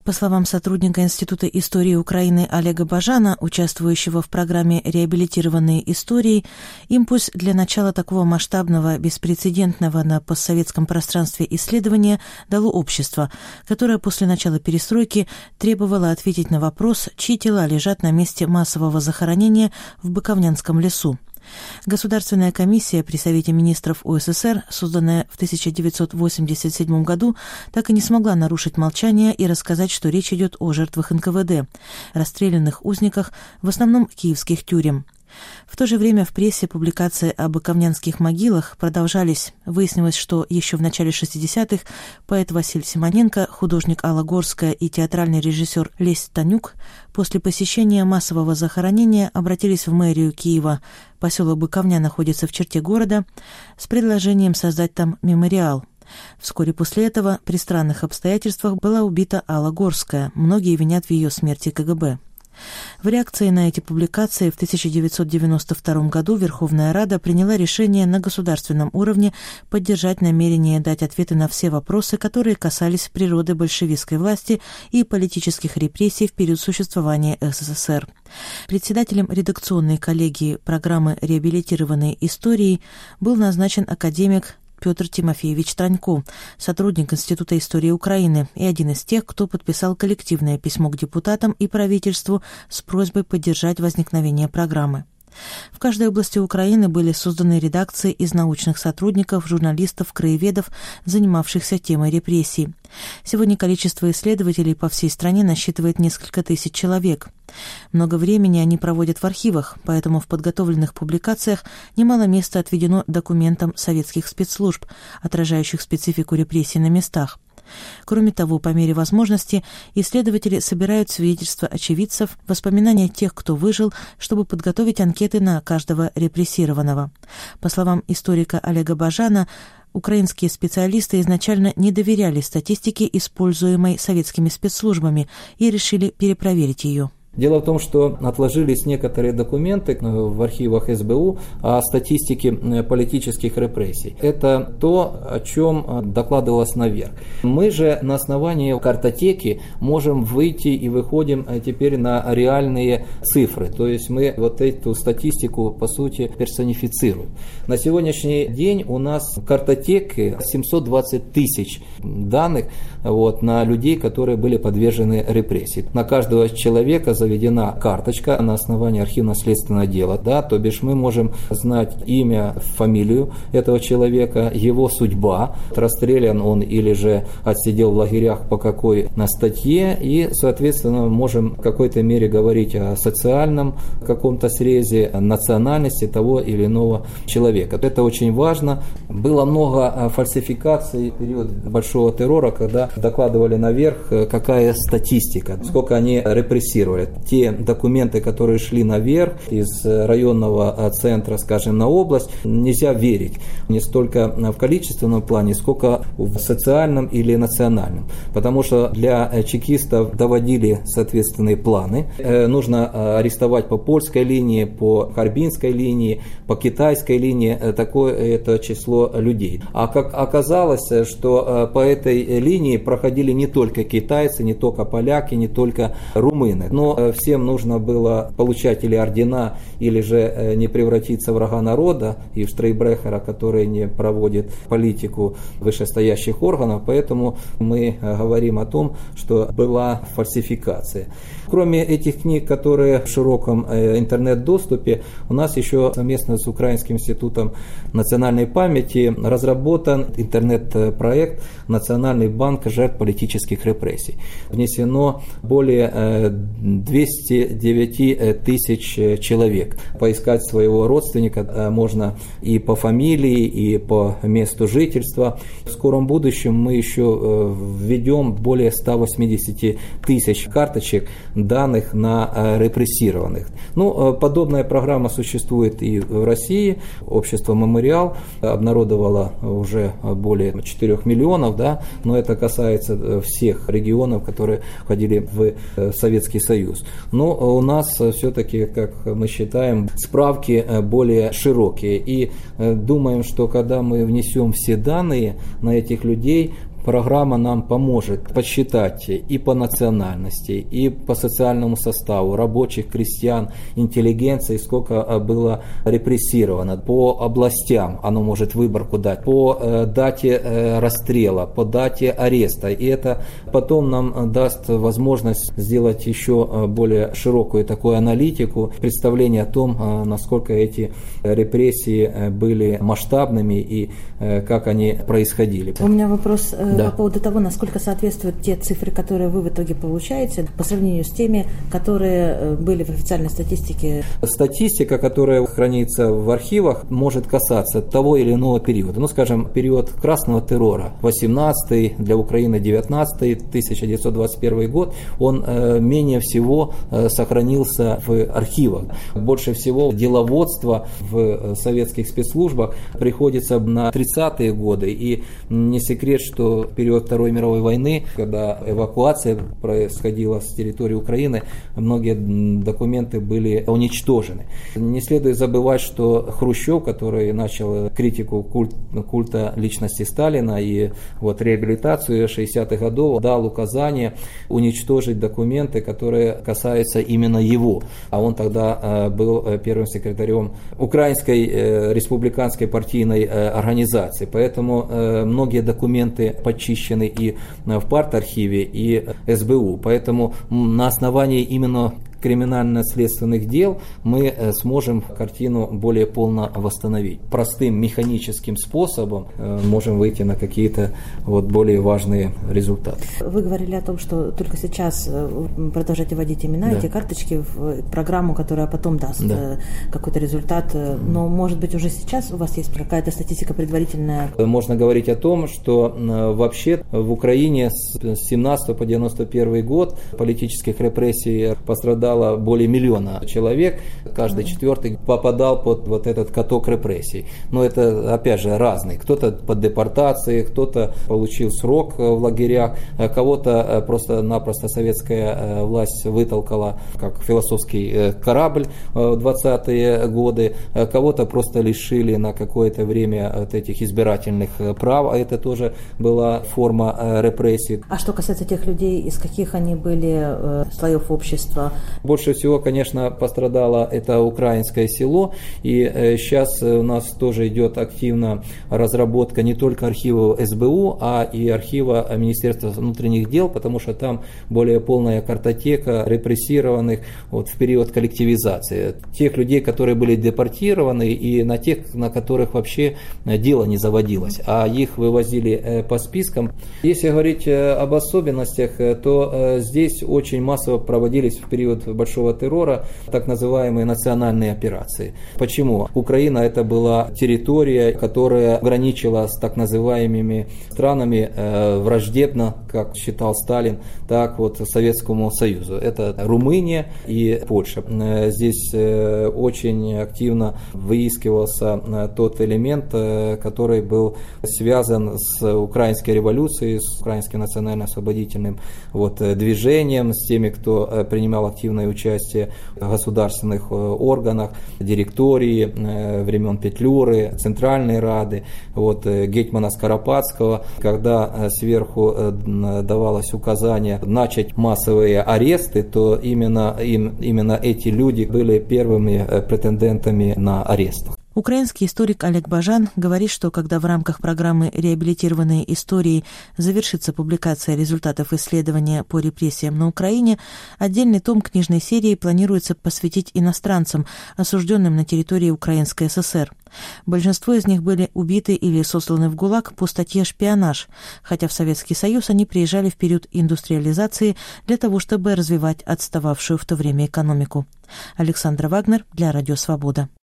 По словам сотрудника Института истории Украины Олега Бажана, участвующего в программе «Реабилитированные истории», импульс для начала такого масштабного, беспрецедентного на постсоветском пространстве исследования дало общество, которое после начала перестройки требовало ответить на вопрос, чьи тела лежат на месте массового захоронения в Буковнянском лесу. Государственная комиссия при Совете министров УССР, созданная в 1987 году, так и не смогла нарушить молчание и рассказать, что речь идет о жертвах НКВД, расстрелянных узниках, в основном киевских тюрем. В то же время в прессе публикации о буковнянских могилах продолжались. Выяснилось, что еще в начале 60-х поэт Василий Симоненко, художник Алла Горская и театральный режиссер Лесь Танюк после посещения массового захоронения обратились в мэрию Киева, поселок Буковня находится в черте города, с предложением создать там мемориал. Вскоре после этого при странных обстоятельствах была убита Алла Горская. Многие винят в ее смерти КГБ. В реакции на эти публикации в 1992 году Верховная Рада приняла решение на государственном уровне поддержать намерение дать ответы на все вопросы, которые касались природы большевистской власти и политических репрессий в период существования СССР. Председателем редакционной коллегии программы «Реабилитированные истории» был назначен академик Петр Тимофеевич Транько, сотрудник Института истории Украины и один из тех, кто подписал коллективное письмо к депутатам и правительству с просьбой поддержать возникновение программы. В каждой области Украины были созданы редакции из научных сотрудников, журналистов, краеведов, занимавшихся темой репрессий. Сегодня количество исследователей по всей стране насчитывает несколько тысяч человек. Много времени они проводят в архивах, поэтому в подготовленных публикациях немало места отведено документам советских спецслужб, отражающих специфику репрессий на местах. Кроме того, по мере возможности, исследователи собирают свидетельства очевидцев, воспоминания тех, кто выжил, чтобы подготовить анкеты на каждого репрессированного. По словам историка Олега Бажана, украинские специалисты изначально не доверяли статистике, используемой советскими спецслужбами, и решили перепроверить ее. Дело в том, что отложились некоторые документы в архивах СБУ о статистике политических репрессий. Это то, о чем докладывалось наверх. Мы же на основании картотеки можем выйти и выходим теперь на реальные цифры. То есть мы вот эту статистику, по сути, персонифицируем. На сегодняшний день у нас в картотеке 720 тысяч данных на людей, которые были подвержены репрессии. На каждого человека заведена карточка на основании архивно-следственного дела, то бишь мы можем знать имя, фамилию этого человека, его судьба, расстрелян он или же отсидел в лагерях по какой статье, и, соответственно, можем в какой-то мере говорить о социальном каком-то срезе, национальности того или иного человека. Это очень важно. Было много фальсификаций в период большого террора, когда докладывали наверх, какая статистика, сколько они репрессировали. Те документы, которые шли наверх из районного центра, скажем, на область, нельзя верить не столько в количественном плане, сколько в социальном или национальном. Потому что для чекистов доводили соответственные планы. Нужно арестовать по польской линии, по харбинской линии, по китайской линии такое это число людей. А как оказалось, что по этой линии проходили не только китайцы, не только поляки, не только румыны, но всем нужно было получать или ордена, или же не превратиться в врага народа и в штрейбрехера, который не проводит политику вышестоящих органов. Поэтому мы говорим о том, что была фальсификация. Кроме этих книг, которые в широком интернет-доступе, у нас еще совместно с Украинским институтом национальной памяти разработан интернет-проект «Национальный банк жертв политических репрессий». Внесено более 209 тысяч человек. Поискать своего родственника можно и по фамилии, и по месту жительства. В скором будущем мы еще введем более 180 тысяч карточек данных на репрессированных. Подобная программа существует и в России. Общество «Мемориал» обнародовало уже более 4 миллионов, но это касается всех регионов, которые входили в Советский Союз. Но у нас все-таки, как мы считаем, справки более широкие. И думаем, что когда мы внесем все данные на этих людей, программа нам поможет подсчитать и по национальности, и по социальному составу рабочих, крестьян, интеллигенции, сколько было репрессировано. По областям оно может выборку дать, по дате расстрела, по дате ареста. И это потом нам даст возможность сделать еще более широкую такую аналитику, представление о том, насколько эти репрессии были масштабными и как они происходили. У меня вопрос по поводу того, насколько соответствуют те цифры, которые вы в итоге получаете, по сравнению с теми, которые были в официальной статистике. Статистика, которая хранится в архивах, может касаться того или иного периода. Ну, скажем, период красного террора, 18-й, для Украины 19-й, 1921 год, он менее всего сохранился в архивах. Больше всего деловодство в советских спецслужбах приходится на 30-е годы. И не секрет, что в период Второй мировой войны, когда эвакуация происходила с территории Украины, многие документы были уничтожены. Не следует забывать, что Хрущев, который начал критику культа личности Сталина и реабилитацию 60-х годов, дал указание уничтожить документы, которые касаются именно его. А он тогда был первым секретарем Украинской республиканской партийной организации. Поэтому многие документы почищены и в партархиве, и СБУ. Поэтому на основании именно криминально-следственных дел мы сможем картину более полно восстановить. Простым механическим способом можем выйти на какие-то более важные результаты. Вы говорили о том, что только сейчас продолжаете вводить имена, эти карточки в программу, которая потом даст какой-то результат. Но, может быть, уже сейчас у вас есть какая-то статистика предварительная? Можно говорить о том, что вообще в Украине с 17 по 91 год политических репрессий пострадало более 1 миллиона человек, каждый четвертый попадал под этот каток репрессий. Но это, опять же, разный. Кто-то под депортацией, кто-то получил срок в лагерях, кого-то просто-напросто советская власть вытолкала как философский корабль в 20-е годы, кого-то просто лишили на какое-то время от этих избирательных прав, а это тоже была форма репрессий. А что касается тех людей, из каких они были слоев общества? Больше всего, конечно, пострадало это украинское село, и сейчас у нас тоже идет активно разработка не только архива СБУ, а и архива Министерства внутренних дел, потому что там более полная картотека репрессированных в период коллективизации. Тех людей, которые были депортированы, и на тех, на которых вообще дело не заводилось, а их вывозили по спискам. Если говорить об особенностях, то здесь очень массово проводились в период большого террора так называемые национальные операции. Почему? Украина это была территория, которая граничила с так называемыми странами враждебно, как считал Сталин, так Советскому Союзу. Это Румыния и Польша. Здесь очень активно выискивался тот элемент, который был связан с украинской революцией, с украинским национально-освободительным движением, с теми, кто принимал активное участие в государственных органах, директории времен Петлюры, Центральной Рады, гетьмана Скоропадского, когда сверху давалось указание начать массовые аресты, то именно эти люди были первыми претендентами на арест. Украинский историк Олег Бажан говорит, что когда в рамках программы «Реабилитированные истории» завершится публикация результатов исследования по репрессиям на Украине, отдельный том книжной серии планируется посвятить иностранцам, осужденным на территории Украинской ССР. Большинство из них были убиты или сосланы в ГУЛАГ по статье «Шпионаж», хотя в Советский Союз они приезжали в период индустриализации для того, чтобы развивать отстававшую в то время экономику. Александра Вагнер для Радио Свобода.